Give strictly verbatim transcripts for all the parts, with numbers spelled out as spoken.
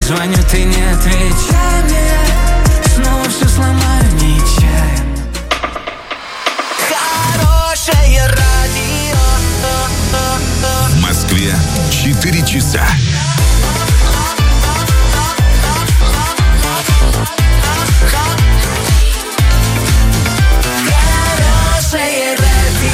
Звоню, ты не отвечай мне, снова все сломаю нечаянно. Хорошее радио. В Москве четыре часа. Хорошее радио.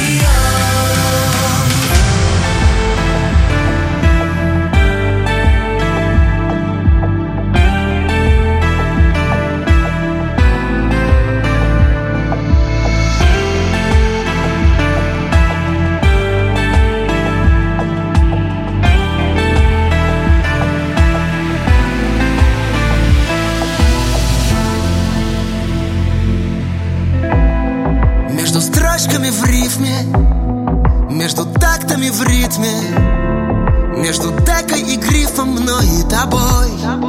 В рифме, между тактами в ритме, между декой и грифом мной и тобой.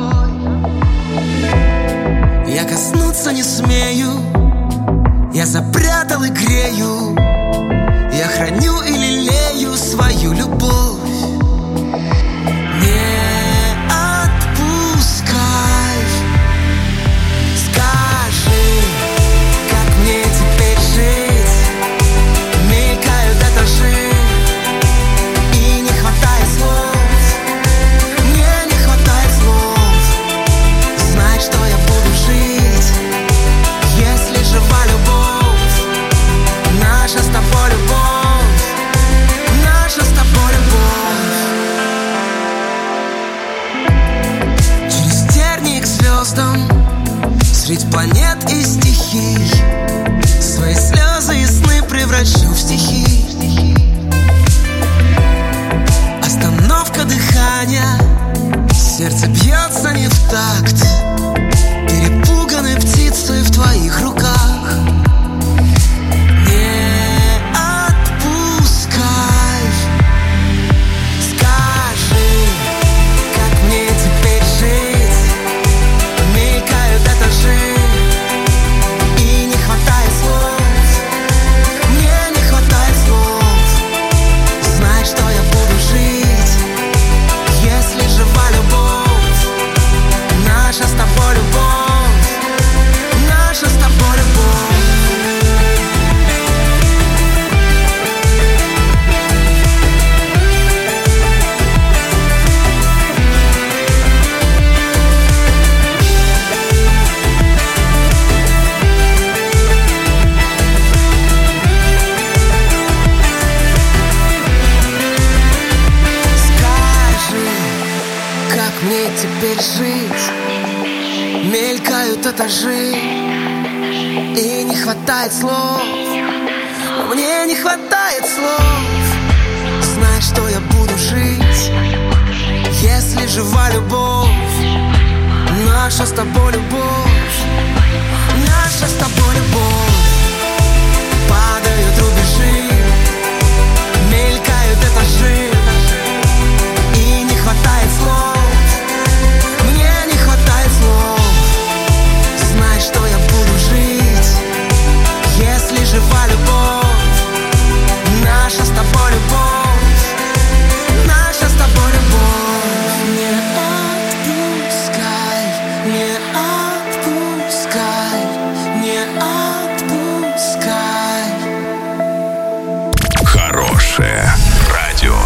Я коснуться не смею, я запрятал и грею, я храню и лелею свою любовь. Не отпускай, скажи, как мне теперь жить. И не хватает слов, мне не хватает слов. Знай, что я буду жить, если жива любовь. Наша с тобой любовь, наша с тобой любовь. Через тернии к звездам, средь планет и стихий, свои слезы и сны превращу в стихи. Остановка дыхания, сердце бьется не в такт, перепуганной птицей в твоих руках. Не отпускай, скажи, как мне теперь жить. Мелькают этажи, и не хватает слов, мне не хватает слов. Знай, что я буду жить, если жива любовь. Наша с тобой любовь, наша с тобой любовь. Мне теперь жить, мелькают этажи, и не хватает слов, мне не хватает слов. Знай, что я буду жить, если жива любовь. Наша с тобой любовь, наша с тобой любовь. Падают рубежи, мелькают этажи, и не хватает слов. Знай, что я буду жить, если жива любовь. Наша с тобой любовь, наша с тобой любовь. Не отпускай, не отпускай, не отпускай. Хорошее радио.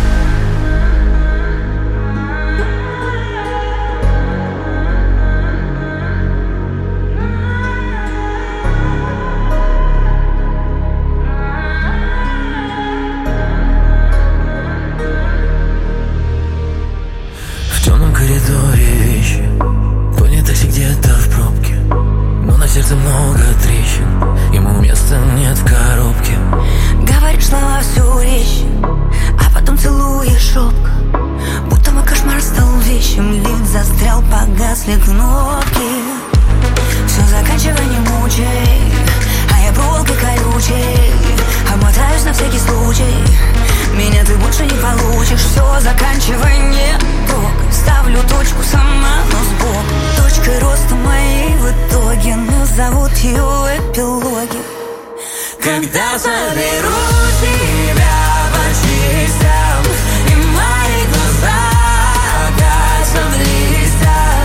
Сердце много трещин, ему места нет в коробке. Говоришь слова всю речь, а потом целуешь шепко, будто мой кошмар стал вещим. Лифт застрял, погасли кнопки. Все, заканчивай, не мучай, а я проволокой колючей обмотаюсь на всякий случай. Меня ты больше не получишь. Все, заканчивай, не трогай. Ставлю точку сама, но сбоку. Точкой роста моей в итоге назовут ее в эпилоге. Когда соберу тебя по частям, и мои глаза гасят листья,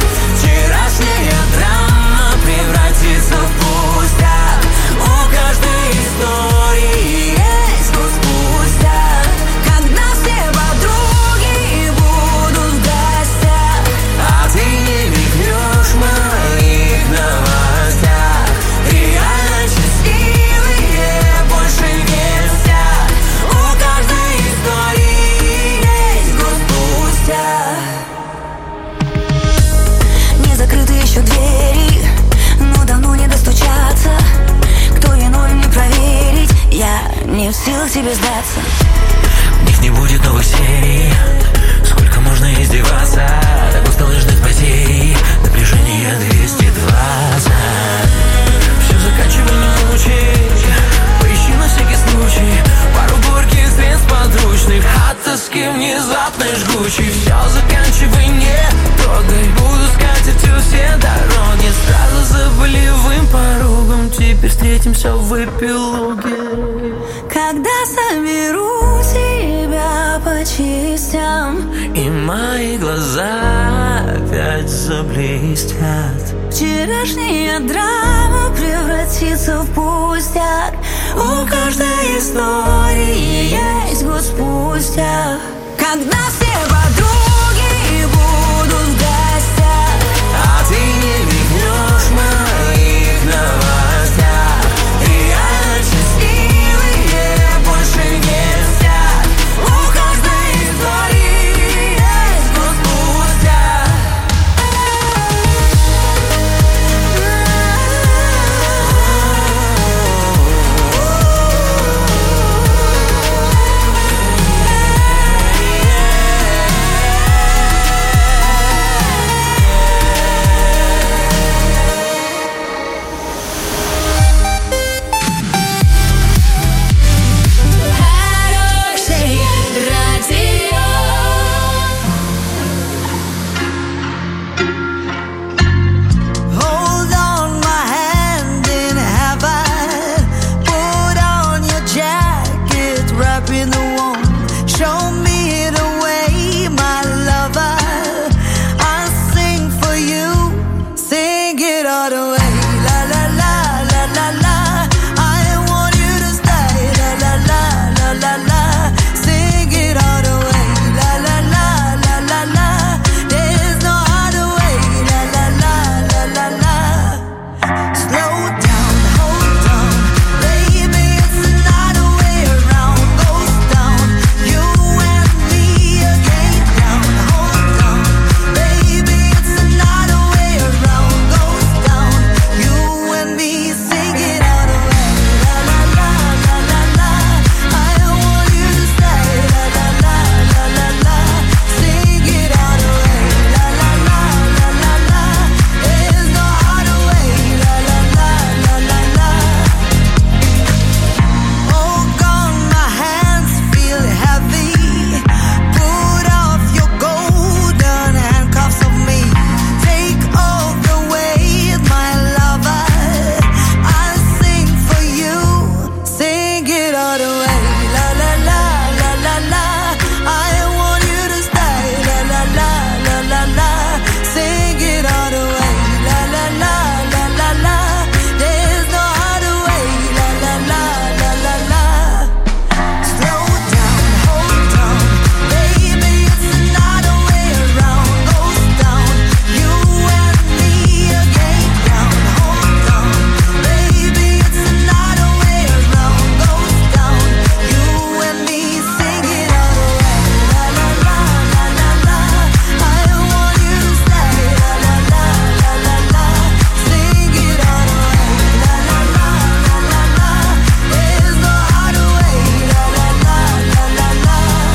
я не в силах тебе сдаться. У них не будет новых серий. Сколько можно издеваться? Так устал ждать потери. Напряжение двести двадцать. Все заканчивай, не мучай. Поищи на всякий случай пару горьких средств подручных от тоски внезапной жгучей. Все заканчивай, не трогай. Буду скатертью все дороги. Сразу за болевым порогом. Теперь встретимся в эпилоге. Когда соберу тебя по частям, и мои глаза опять заблестят. вчерашняя драма превратится в пустяк. У каждой истории есть год спустя. Когда все подруги будут в гостях, А ты не мигнешь в моих новостях. реально счастливые больше не спят. У каждой истории есть год спустя. Хорошее радио. Hold on, my hand in heaven. Put on your jacket, wrap in the warm. Show me the way, my lover. I'll sing for you, sing it all the way. La la la la la la. I want you to stay. La la la la la la. Sing it all the way. La la la la la la. There's no other way. La la la la la la. Slow down, hold on, baby, it's another way around. Goes down, you and me again. Down, hold on, baby, it's another way around. Goes down, you and me sing it all the way. La la la la la la. I want you to stay. La la la la la la. Sing it all the way. La la la la la la. There's no other way. La la la la la la. Oh, gone, my hands feel heavy. Put off your golden handcuffs of me. Take all the weight, my lover. I'll sing for you, sing it all the way. La la la la la la. I want you to stay. La la la la la la. Sing it all the way. La la la la la la. There's no other way. La la la la la la. Slow down, hold on, baby, it's another way around. Goes down, you and me again. Down, hold on, baby, it's another way around. Goes down, you and me sing it all the way. La la la la la la. I want you to stay. La la la la la la. Sing it all the way. La la la la la la. There's no other way. La la la la la la.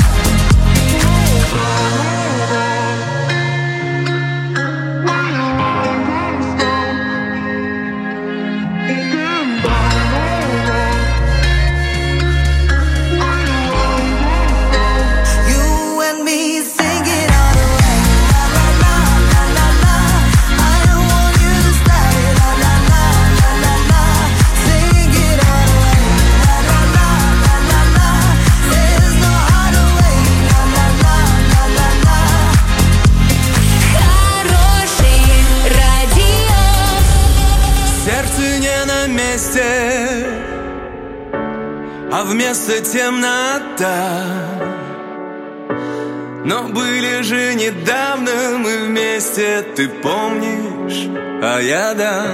You and me sing it all the way. La la la la la la. I want you to stay. La la la la la la. Sing it all the way. La la la la la la. There's no other way. La la la la la la. Хорошее радио. Сердце не на месте, а вместо темнота. Но были же недавно мы вместе, ты помнишь, а я да.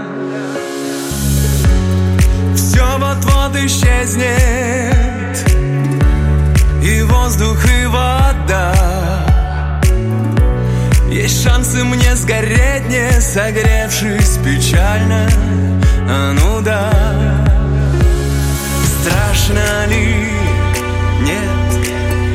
Все вот-вот исчезнет, и воздух, и вода. Есть шансы мне сгореть, не согревшись печально. А ну да. Страшно ли? Нет.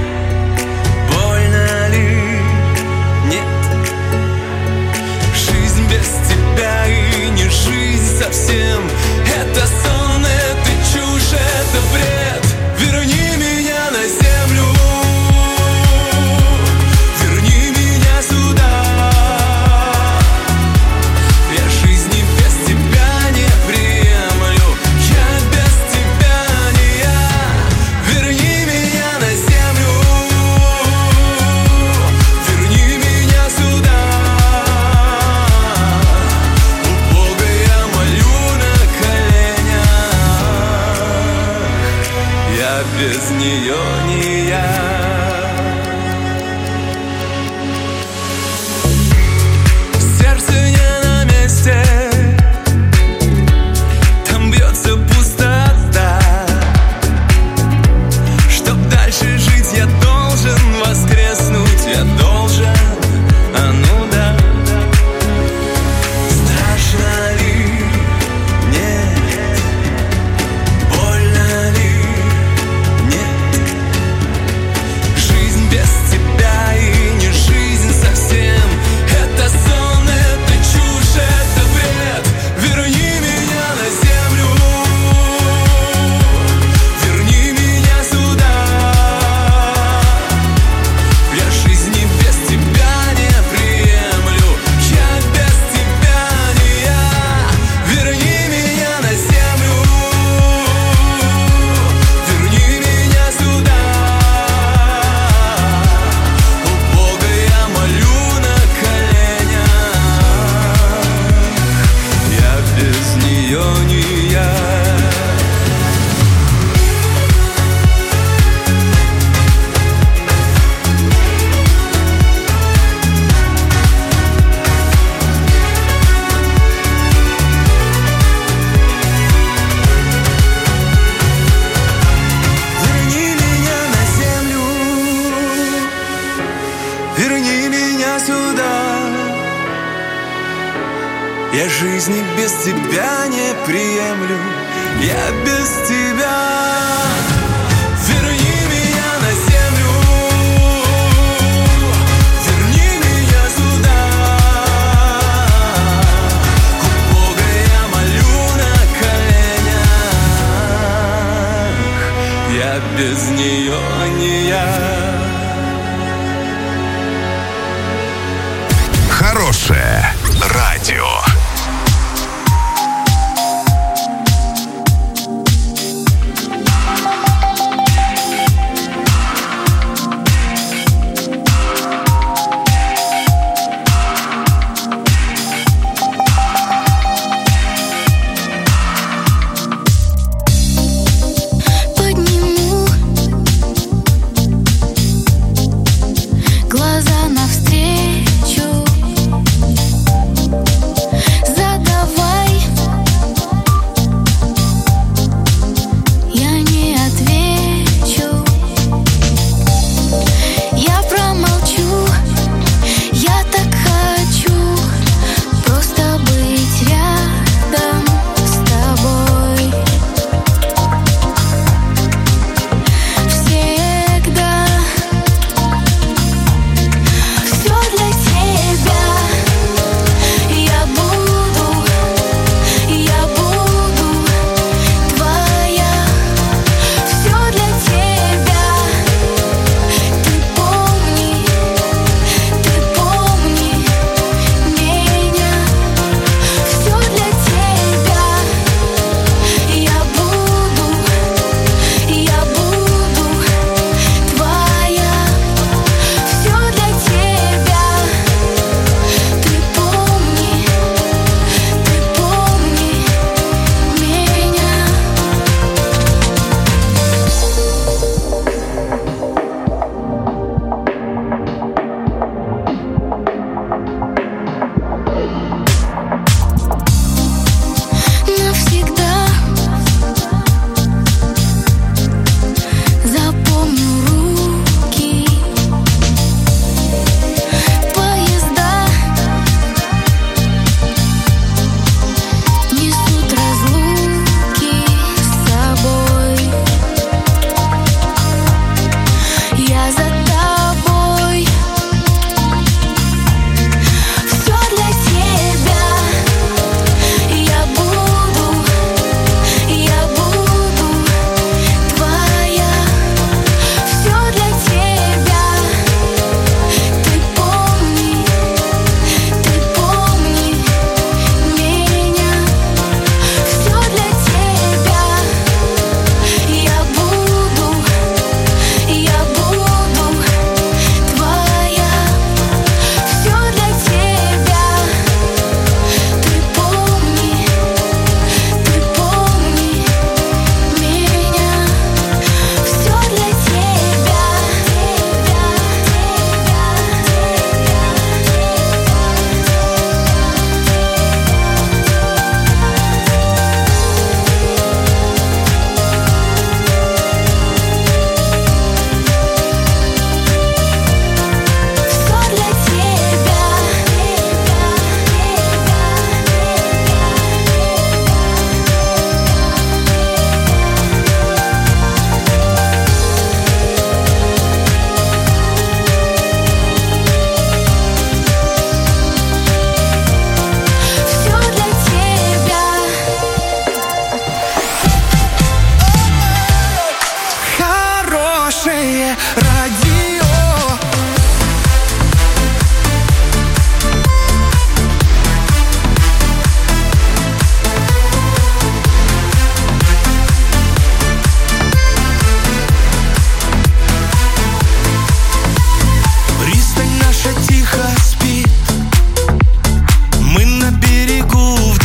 Больно ли? Нет. Жизнь без тебя и не жизнь совсем. Это сон, это чушь, это бред. Верни меня на землю. Верни меня сюда. Я жизни без тебя не приемлю. Я без тебя не я. Верни меня на землю. Верни меня сюда. У Бога я молю на коленях. Я без нее не я. Сердце не на месте, там бьется пустота. Чтоб дальше жить, я должен воскреснуть, я должен, а ну да. Страшно ли? Нет. Больно ли? Нет. Жизнь без тебя и не жизнь совсем. Это сон, это чушь, это бред. Верни меня на землю. Верни меня сюда. Я жизни без тебя не приемлю. Я без тебя не я. Верни меня на землю. Верни меня сюда. У Бога я молю на коленях. Я без нее не я. Верни меня на землю. Верни меня сюда. Я жизни без тебя не приемлю. Я без тебя. Верни меня на землю. Верни меня сюда. У Бога я молю на коленях. Я без нее не я. Хорошее радио. Подниму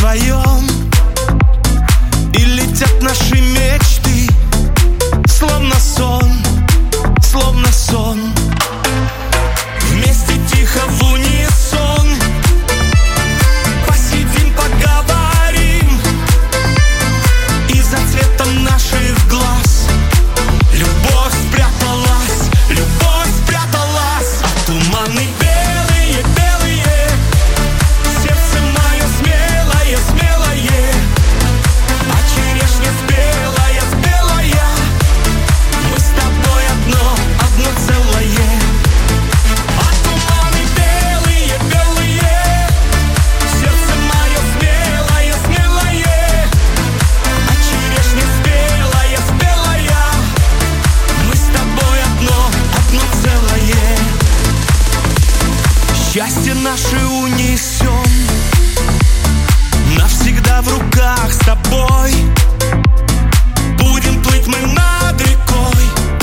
вдвоем, и летят наши мечты, словно сон, словно сон. Вместе тихо в унисон посидим, поговорим, и за цветом наших глаз любовь спряталась, любовь спряталась. А туманы белые, белые, сердце мое смелое, смелое, а черешня спелая, спелая, мы с тобой одно, одно целое. А туманы белые, белые, сердце мое смелое, смелое, а черешня спелая, спелая, мы с тобой одно, одно целое. Счастье наше унесем навсегда в руках с тобой. Будем плыть мы над рекой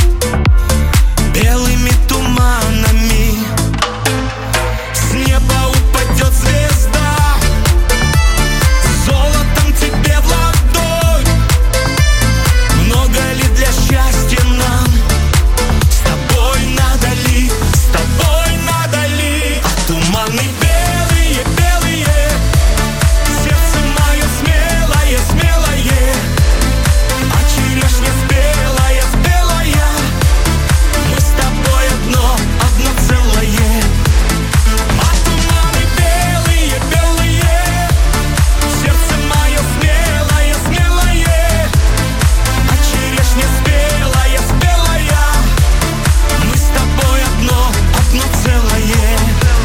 белыми туманами. С неба упадет звезда золотом тебе в ладонь. Много ли для счастья нам? С тобой надо ли, с тобой надо ли? А туманы белые, белые, сердце мое смелое, смелое, а черешня спелая, спелая, мы с тобой одно, одно целое. А туманы белые, белые, сердце мое смелое, смелое, а черешня спелая, спелая, мы с тобой одно, одно целое.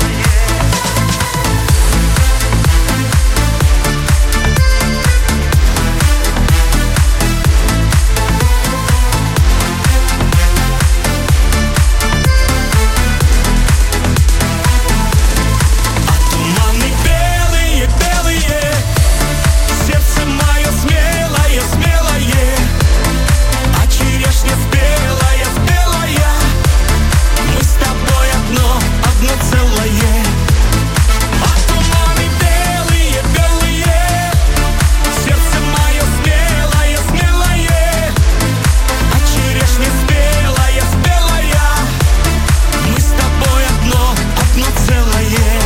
А туманы белые, белые, сердце мое смелое, смелое, а черешня спелая, спелая, мы с тобой одно, одно целое. А туманы белые, белые, сердце мое смелое, смелое, а черешня спелая, спелая, мы с тобой одно, одно целое.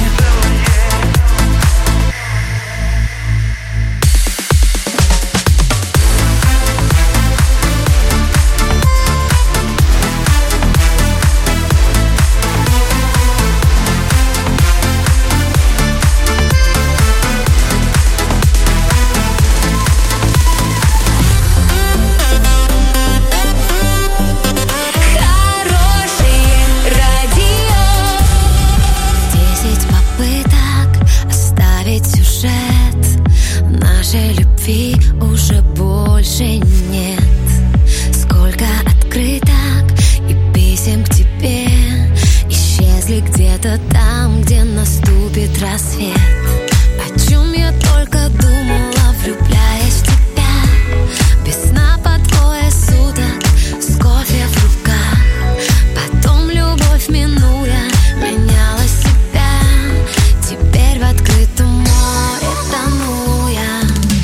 Хорошее радио. Десять попыток оставить сюжет нашей любви уже больше нет. Сколько открыток и писем к тебе исчезли где-то там, где наступит рассвет. О чем я только думала, влюбляясь в тебя. Без сна по двое суток, с кофе в руках. Потом любовь минуя, меняла себя. Теперь в открытом море тону я.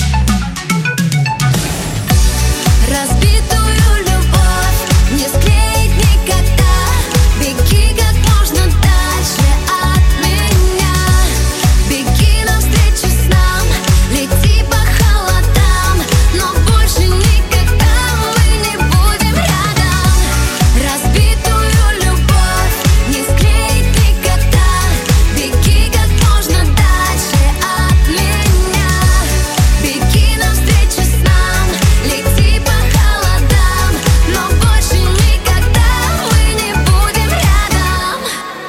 Разбитую любовь не склеить никогда. Беги как можно дальше от меня. Беги навстречу снам, лети по холодам, но больше никогда мы не будем рядом. Разбитую любовь не склеить никогда. Беги как можно дальше от меня. Беги навстречу снам, лети по холодам, но больше никогда мы не будем рядом.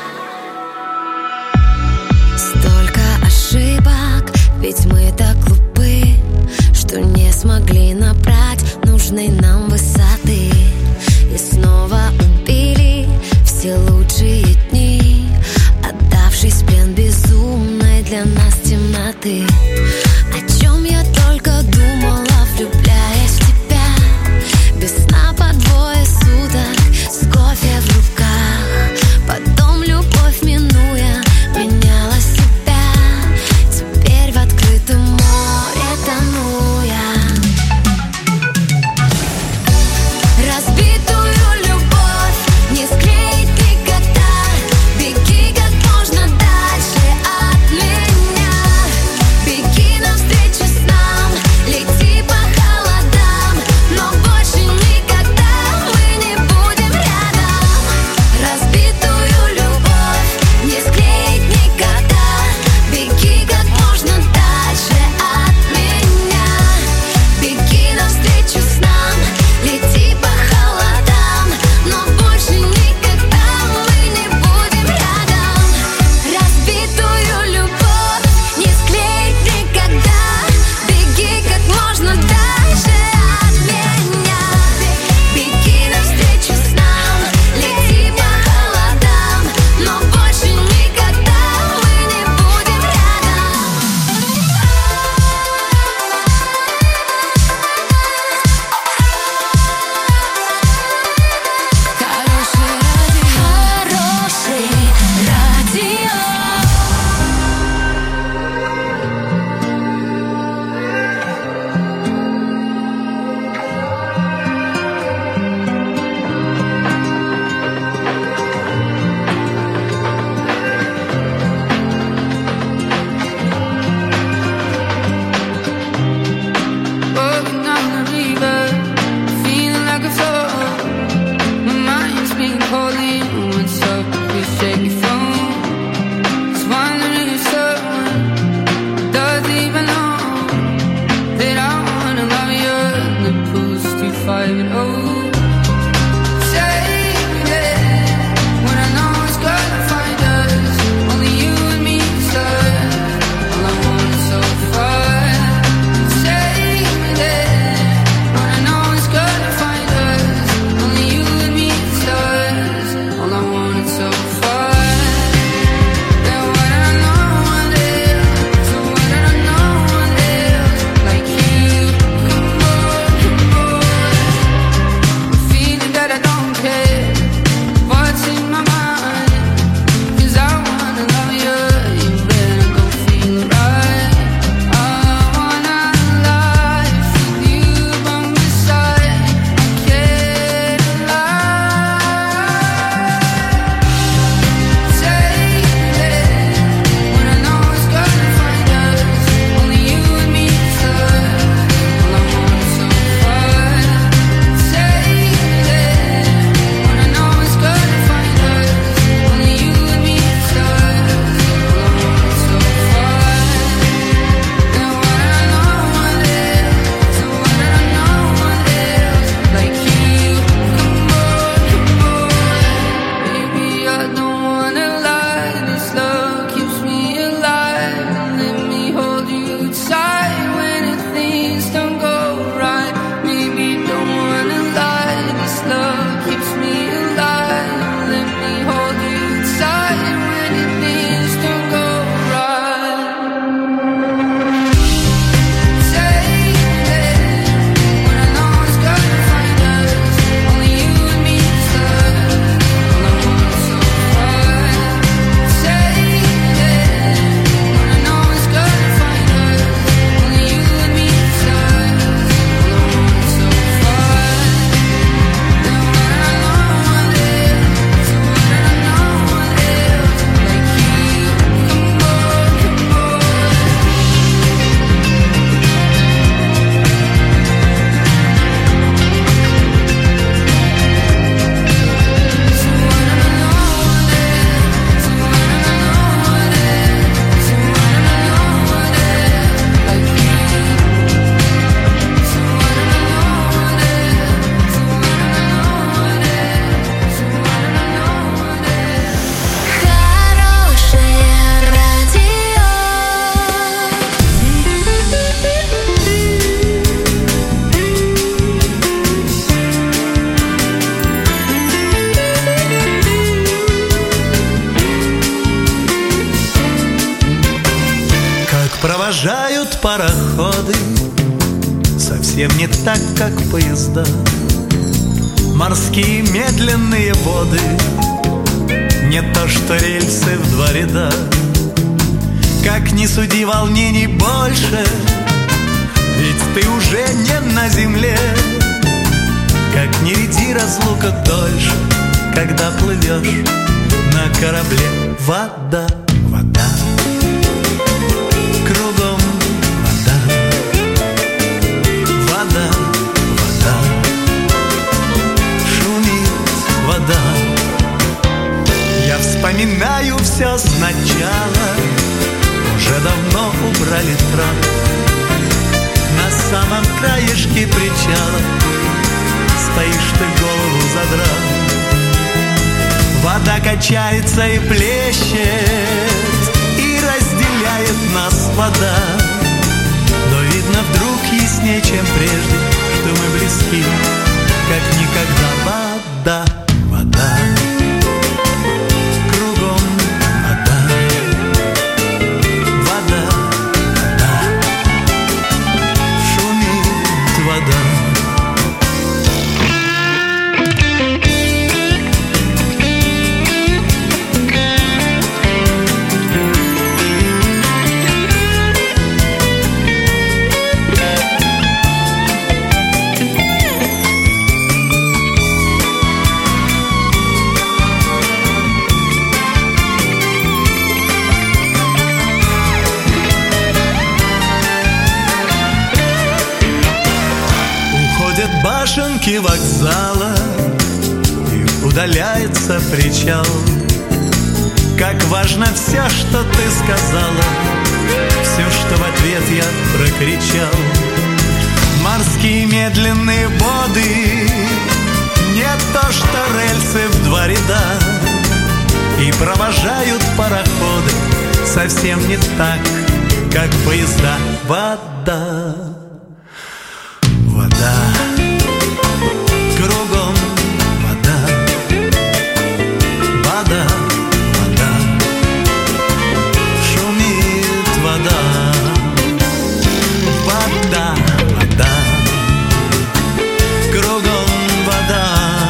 Столько ошибок, ведь мы так глупы, что не смогли набрать нужной нам высоты. И снова убили все лучшие дни, отдавшись в плен безумной для нас темноты. О чем я только думала, влюбляясь в тебя. Без сна по двое суток, с кофе в руках. Потом любовь минуя, меняла себя. Теперь в открытом море Провожают пароходы совсем не так, как поезда. Морские медленные воды, не то что рельсы в два ряда. Как ни суди, волнений больше, ведь ты уже не на земле. Как ни ряди, разлука дольше, когда плывешь на корабле. Вода, вода, кругом вода, вода, вода, шумит вода. Я вспоминаю все сначала, уже давно убрали трап. На самом краешке причала стоишь ты, голову задрав. Вода качается и плещет, и разделяет нас вода. Но видно вдруг яснее, чем прежде, что мы близки, как никогда. Вода, вода, кругом вода, вода, вода, шумит вода. Башенки вокзала, и удаляется причал. Как важно все, что ты сказала, все, что в ответ я прокричал. Морские медленные воды, не то что рельсы в два ряда. И провожают пароходы совсем не так, как поезда. Вода, вода, кругом вода, вода, вода, шумит вода. Вода, вода, кругом вода,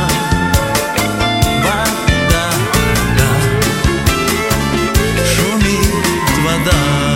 вода, вода, шумит вода.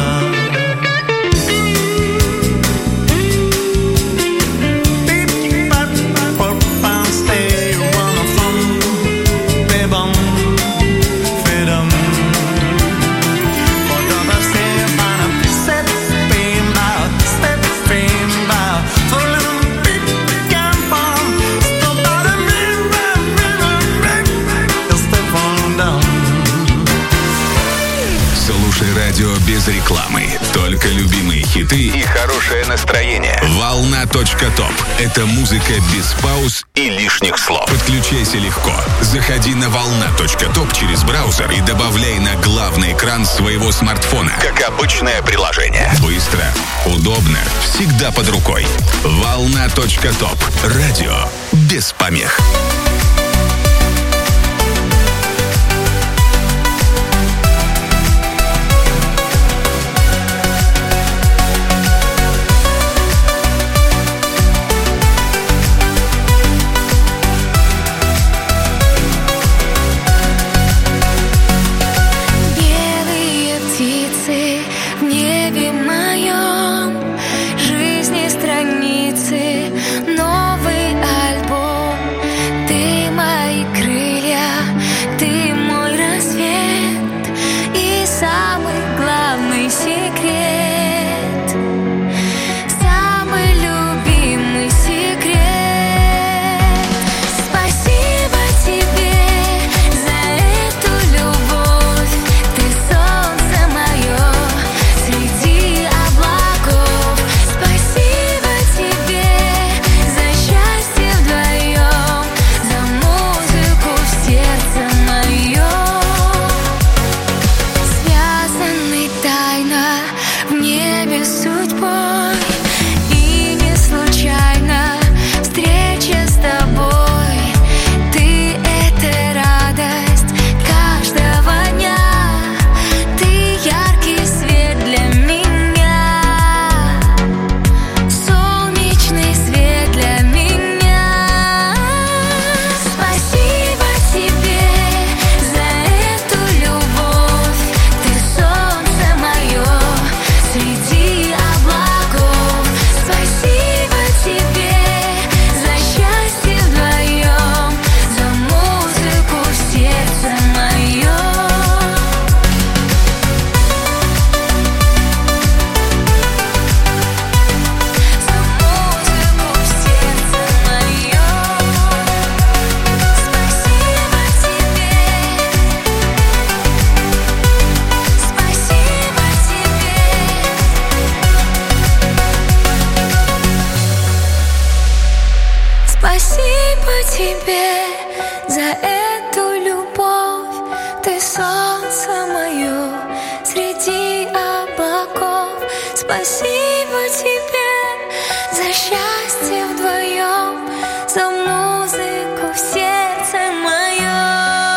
Без рекламы. Только любимые хиты и хорошее настроение. Волна точка топ. Это музыка без пауз и лишних слов. Подключайся легко. Заходи на волна точка топ через браузер и добавляй на главный экран своего смартфона. Как обычное приложение. Быстро, удобно, всегда под рукой. волна точка топ. Радио без помех. Новый альбом, ты мои крылья, облаков. тебе за эту любовь. Ты солнце мое среди облаков. Спасибо тебе за счастье вдвоем, за музыку в сердце моем.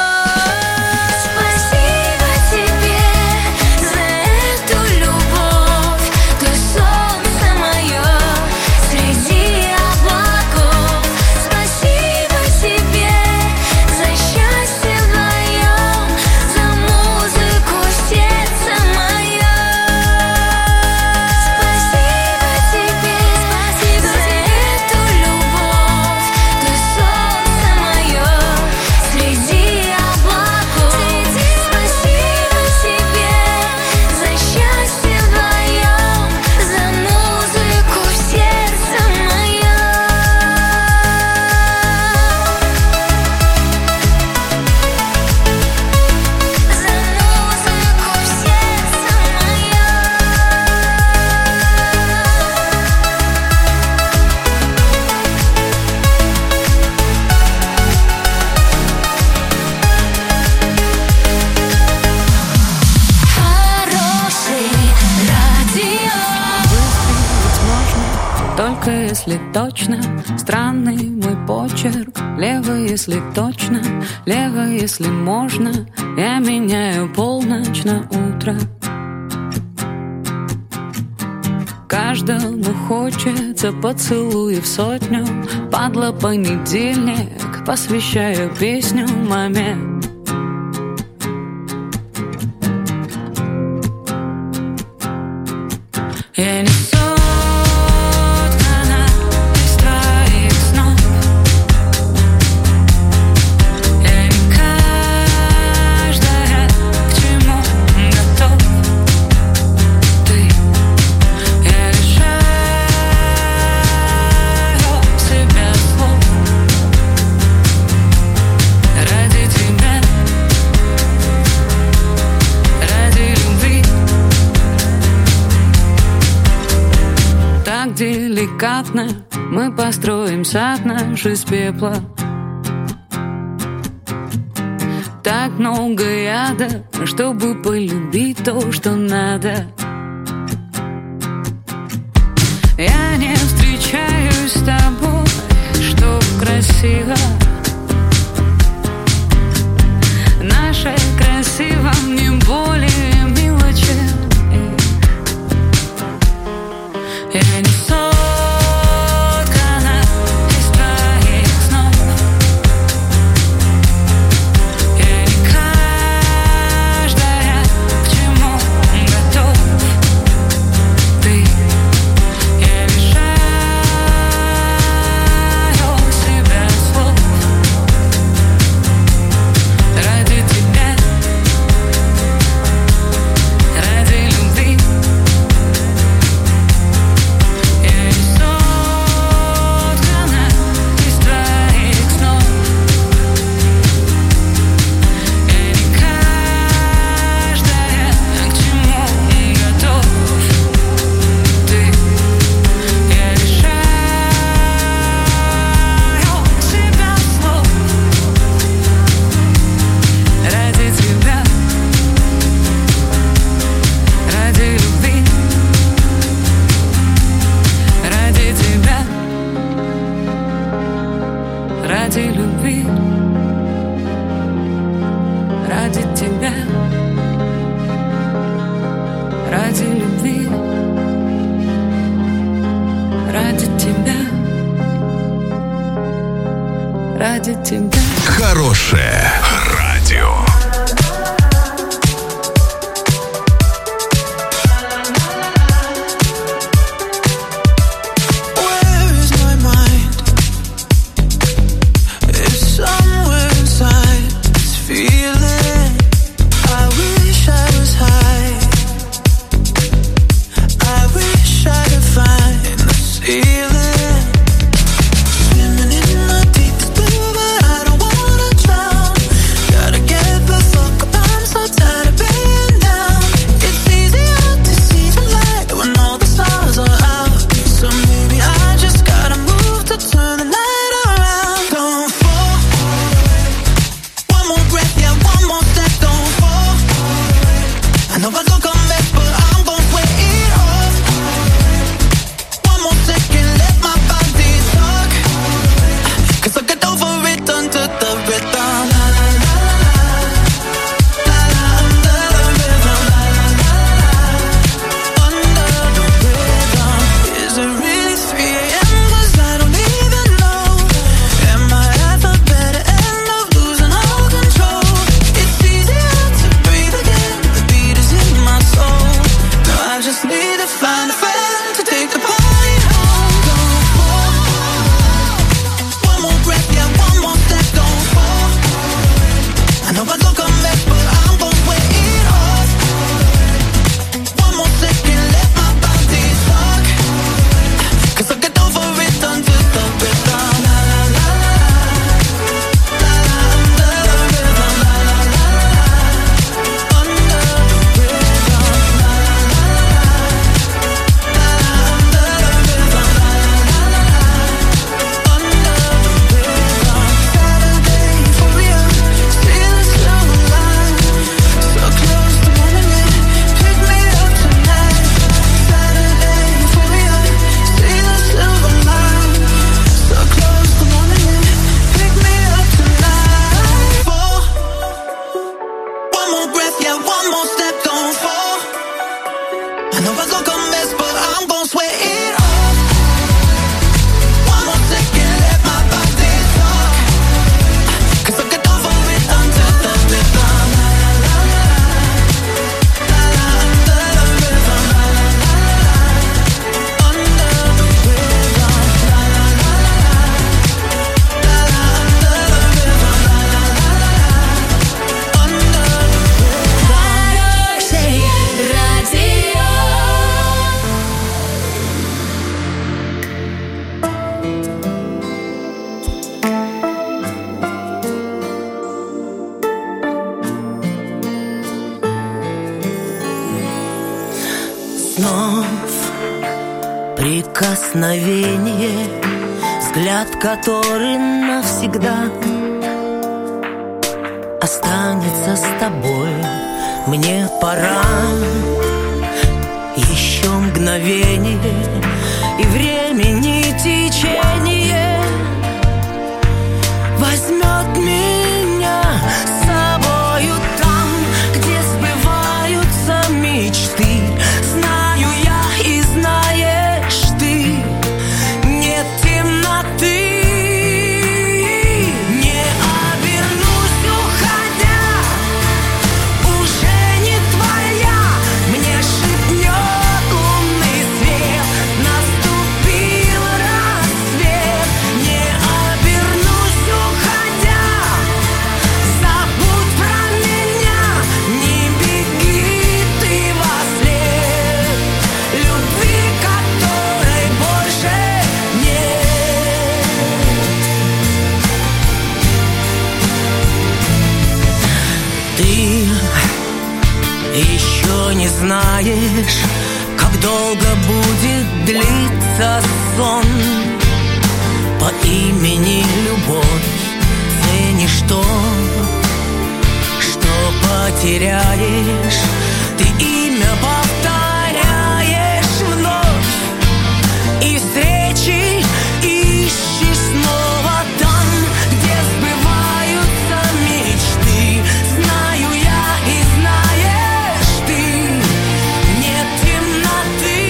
Спасибо тебе за эту любовь. Ты солнце мое среди облаков. Спасибо тебе за счастье вдвоем, за музыку в сердце моем. Спасибо тебе за эту любовь. Ты солнце мое среди облаков. Спасибо тебе за счастье вдвоем, за музыку в сердце моем. За музыку в сердце моем. Хороший радио. Быть можно, только если точно. Странный мой почерк. Лево, если точно. Лево, если можно. Я меняю полночь на утро. Каждому хочется поцелуев сотню. Падла понедельник, посвящаю песню маме. Я не соткана из твоих снов. Я не каждая к чему готов. Ты, я лишаю себя слов ради тебя, ради любви. Так деликатно мы построим сад наш из пепла. Так много яда, чтобы полюбить то, что надо. Я не встречаюсь с тобой, чтоб красиво. Наше красиво мне более мило, чем я не соткана из твоих снов. Я не каждая к чему готов. Ты, я лишаю себя слов ради тебя, ради любви. Я не соткана из твоих снов. Я не каждая к чему готов. Ты, я лишаю себя слов ради тебя, ради любви. Ради тебя, ради любви. Ради тебя, ради любви. Ради тебя, ради тебя. Хорошее радио. Where is my mind? It's somewhere inside this feeling. I wish I was high. I wish I could find the ceiling. Swimming in the deepest blue, but I don't wanna drown. Gotta get the fuck up, I'm so tired of being down. It's easier to see the light when all the stars are out. So maybe I just gotta move to turn the night around. Don't find a friend to take the party home. Don't fall. One more breath, yeah, one more step. Don't fall. I know I look a mess, but I'm gonna wait it off. One more second, let my body talk. 'Cause I'll get over it until the rhythm. La la la la. La la under the rhythm. La la la la. Under the rhythm. La la la la. La la under the rhythm. La la la la. Under the rhythm. Saturday for you. See the silver line. So close to morning. Pick me up tonight. Saturday for you. See the silver line. So close to morning. Pick me up tonight. Fall. One more breath, yeah, one more step. Don't fall. I know I look a mess, but I'm gonna sweat it off. One more second, let my body talk. 'Cause I'll get over it until the rhythm. La la la la. La la under the rhythm. La la la la. Under the rhythm. La la la la. La la under the rhythm. La la la la. Under the Снов прикосновение, взгляд, который навсегда останется с тобой. Мне пора. Еще мгновение и времени течение возьмет меня с собою там, где сбываются мечты. Знаю я и знаешь ты, нет темноты. Не обернусь, уходя, уже не твоя. Мне шепнет лунный свет, наступил рассвет. Не обернусь, уходя, забудь про меня. Не беги ты во след любви, которой больше нет. Ты еще не знаешь, как долго будет длиться сон по имени любовь. Ценишь то, что потеряешь. Ты имя повторяешь вновь, и встречи ищешь снова там, где сбываются мечты. Знаю я и знаешь ты, нет темноты.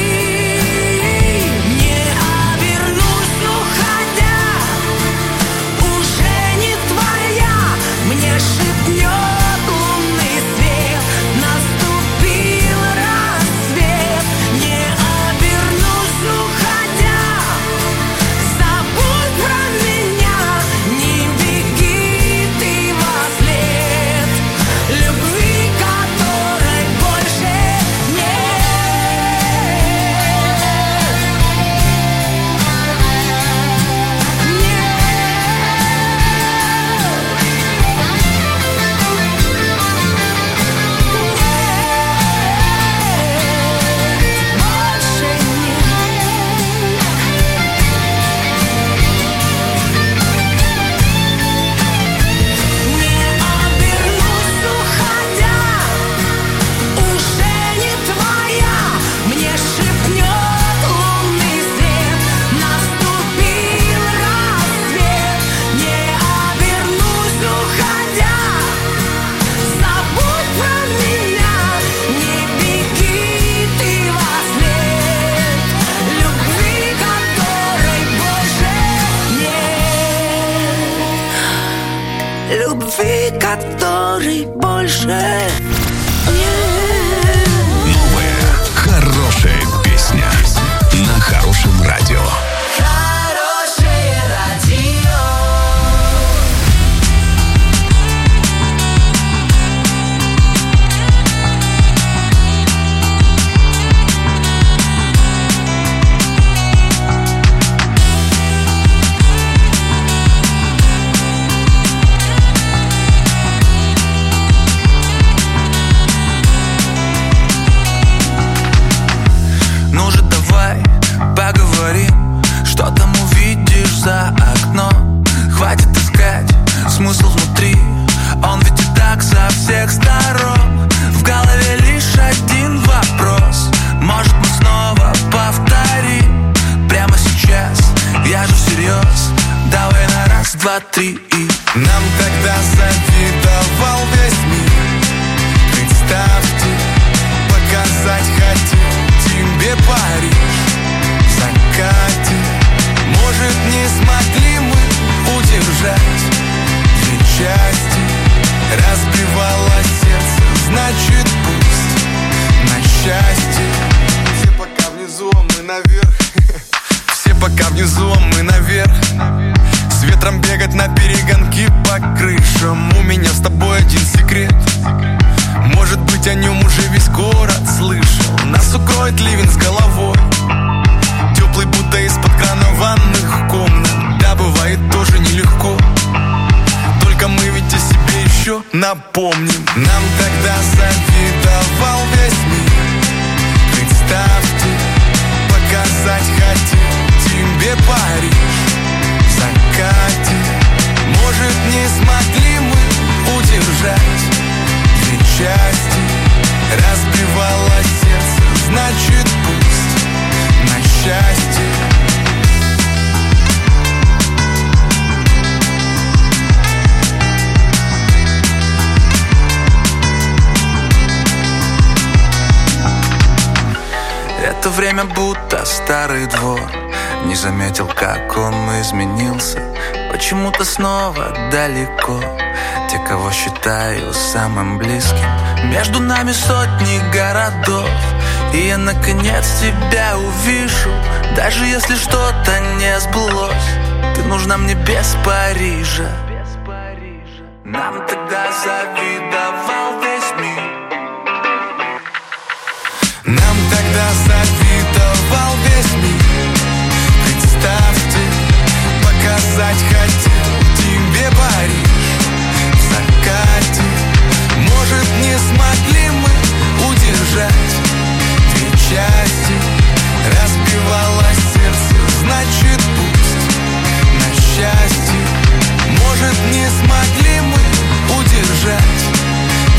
Не обернусь, уходя, уже не твоя. Мне шепнет лунный свет, наступил рассвет. Не обернусь, уходя, забудь про меня. Не беги ты во след любви, которой больше любви, которой больше нет. Новое, хорошее, два, три и нам тогда завидовал весь мир. Представьте, показать хотел тебе Париж в закате. Может, не смогли мы удержать две части. Разбивало сердце, значит пусть на счастье. Все пока внизу, а мы наверх. Все пока внизу, а мы наверх. С ветром бегать на перегонки по крышам. У меня с тобой один секрет. Может быть, о нем уже весь город слышал. Нас укроет ливень с головой, теплый, будто из-под крана ванных комнат. Да, бывает тоже нелегко, только мы ведь о себе еще напомним. Нам тогда завидовал весь мир. Представьте, показать хотел тебе Париж в закате. Может, не смогли мы удержать две части. Разбивало сердце, значит пусть на счастье. Это время будто старый двор. Не заметил, как он изменился. Почему-то снова далеко те, кого считаю самым близким. Между нами сотни городов, и я наконец тебя увижу. Даже если что-то не сбылось, ты нужна мне без Парижа. Нам тогда завидовал весь мир. Нам тогда завидовал весь мир. Представьте, показать хотел тебе Париж в закате. Может, не смогли мы удержать две части. Разбивало сердце, значит пусть на счастье. Может, не смогли мы удержать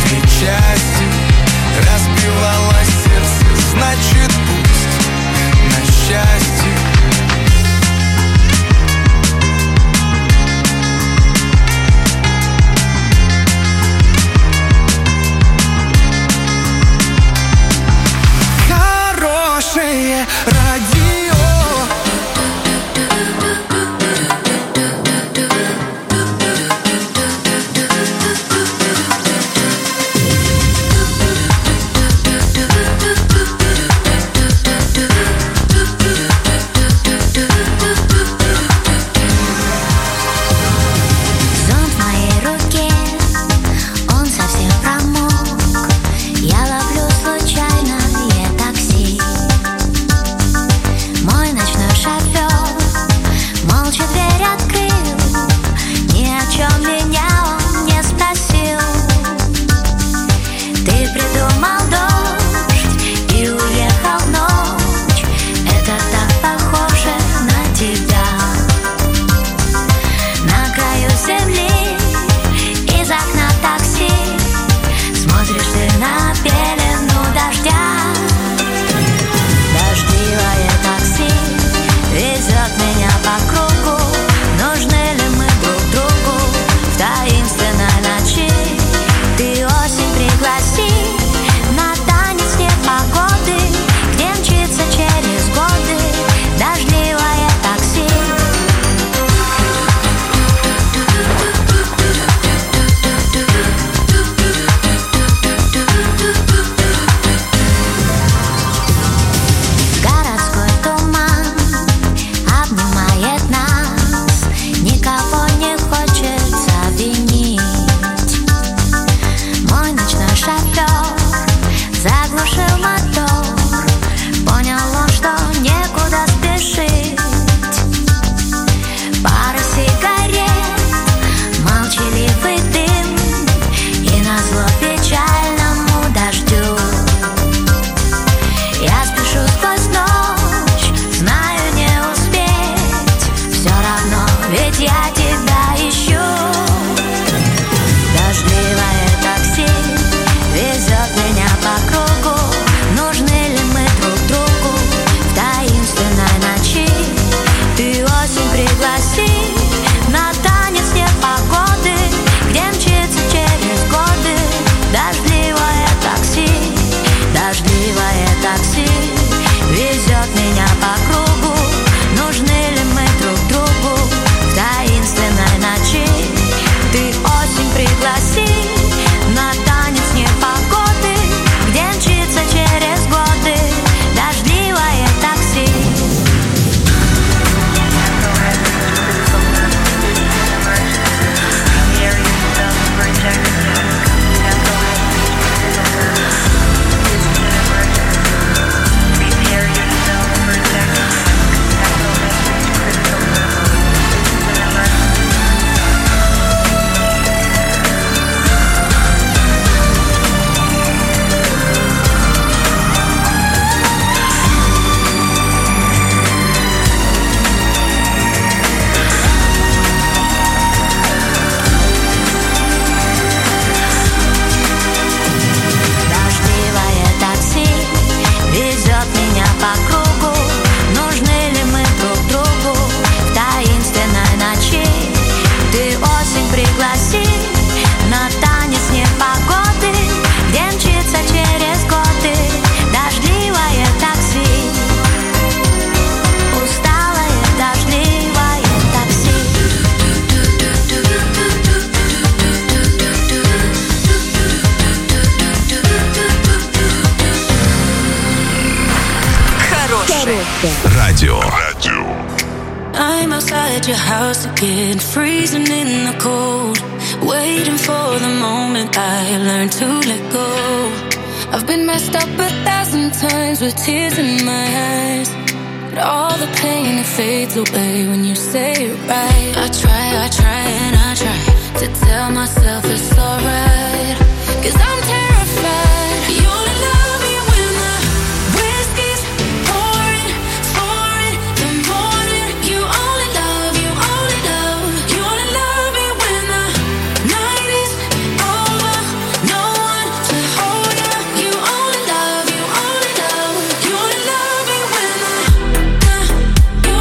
Хорошее радио. I'm outside your house again, freezing in the cold, waiting for the moment I learn to let go. I've been messed up a thousand times with tears in my eyes, but all the pain, it fades away when you say it right. I try, I try and I try to tell myself it's alright, 'cause I'm terrified you only love me when the whiskey's pouring, pouring the morning. You only love, you only love, you only love me when the night is over, no one to hold you. You only love, you only love, you only love me when the you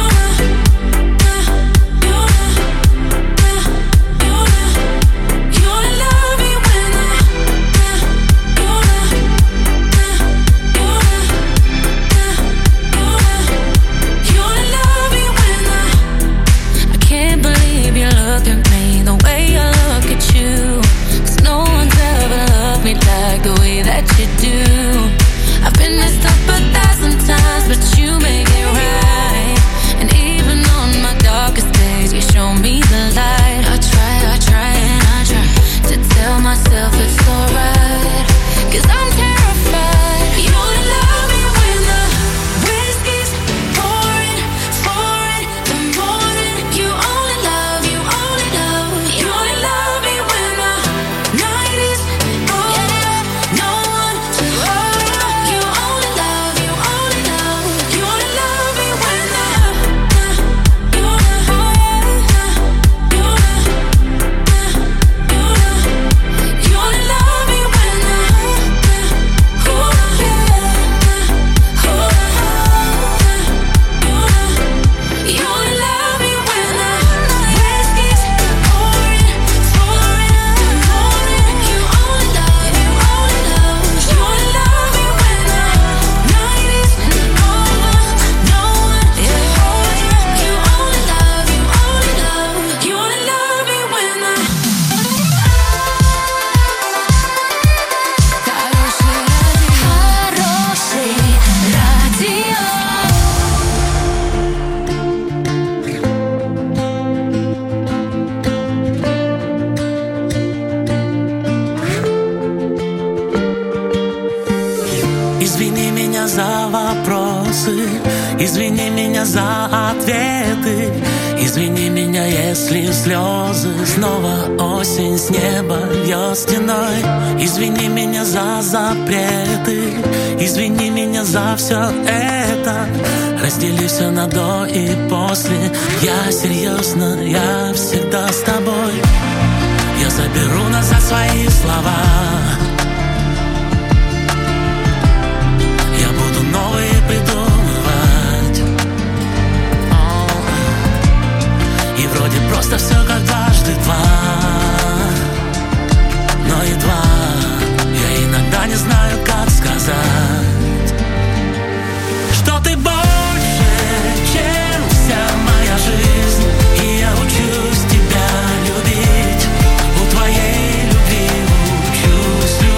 you you only love me when the you only love me when the I can't believe you look at me the way I look at you, 'cause no one's ever loved me like the way that you do. I've been messed up a thousand times, but you make it right. And even on my darkest days, you show me the light. I try, I try and I try to tell myself it's alright, 'cause I'm terrified you only love me when the whiskey's pouring, pouring the morning. You only love, you only love, you only love me when the night is over, no one to hold you. You only love, you only love, you only love me when the you you you only love me when the you only love me when the whiskey's pouring, pouring the morning. You only love, you only love, you only love me when the night is over, no one to hold you. You only love, you only love, you only love me when the Хорошее радио. Извини меня за вопросы, извини меня за ответы, извини меня, если слезы снова осень с неба льет стеной. Извини меня за запреты, извини меня за все это. Раздели все на до и после. Я серьезно, я всегда с тобой. Я заберу назад свои слова. Я буду новые придумывать. О, и вроде просто все как дважды два, но едва. Я иногда не знаю, как сказать, что ты больше, чем вся моя жизнь. И я учусь тебя любить, у твоей любви учусь любить.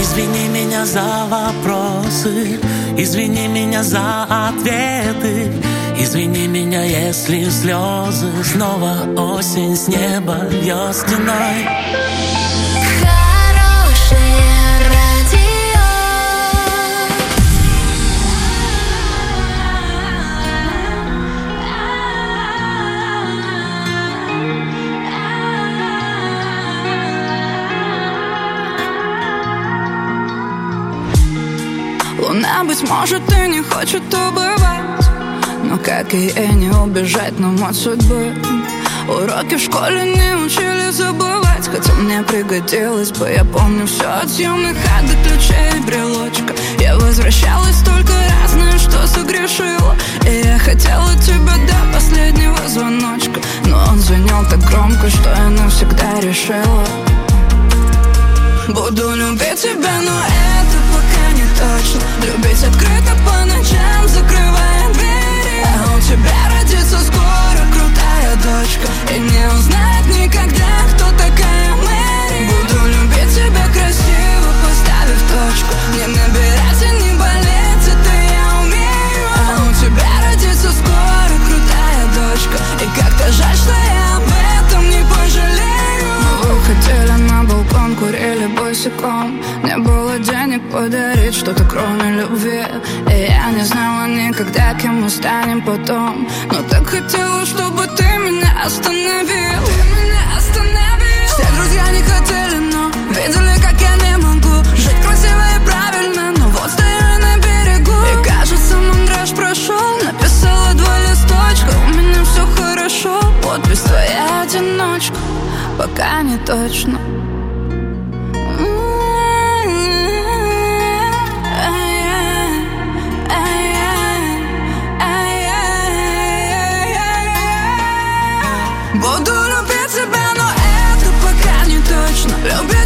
Извини меня за вопросы, извини меня за ответы, извини меня, если слезы снова осень с неба льет стеной. Луна, быть может, и не хочет убывать, но как и ей не убежать нам от судьбы. Уроки в школе не учили забывать, хотя мне пригодилось бы. Я помню все от съемных хат до ключей и брелочка. Я возвращалась столько раз, знаешь, что согрешила. И я хотела тебя до последнего звоночка, но он звенел так громко, что я навсегда решила: буду любить тебя, но это пока не точно. Любить открыто по ночам, закрывая двери. А у тебя родится скоро крутая дочка, и не узнает никогда, кто такая Мэри. Буду любить тебя красиво, поставив точку. Не набирать и не болеть, это я умею. А у тебя родится скоро крутая дочка, и как-то жаль, что я об этом не пожалею. Мы выходили на балкон, курили босиком. Не было денег подарить что-то кроме любви, и я не знала никогда, кем мы станем потом. Но так хотела, чтобы ты меня остановил. Ты меня остановил. Все друзья не хотели, но видели, как я не могу жить красиво и правильно. Но вот стою я на берегу, и кажется, мандраж прошел. Написала два листочка, у меня все хорошо. Подпись твоя одиночка, пока не точно. Буду любить тебя, но это пока не точно. Любить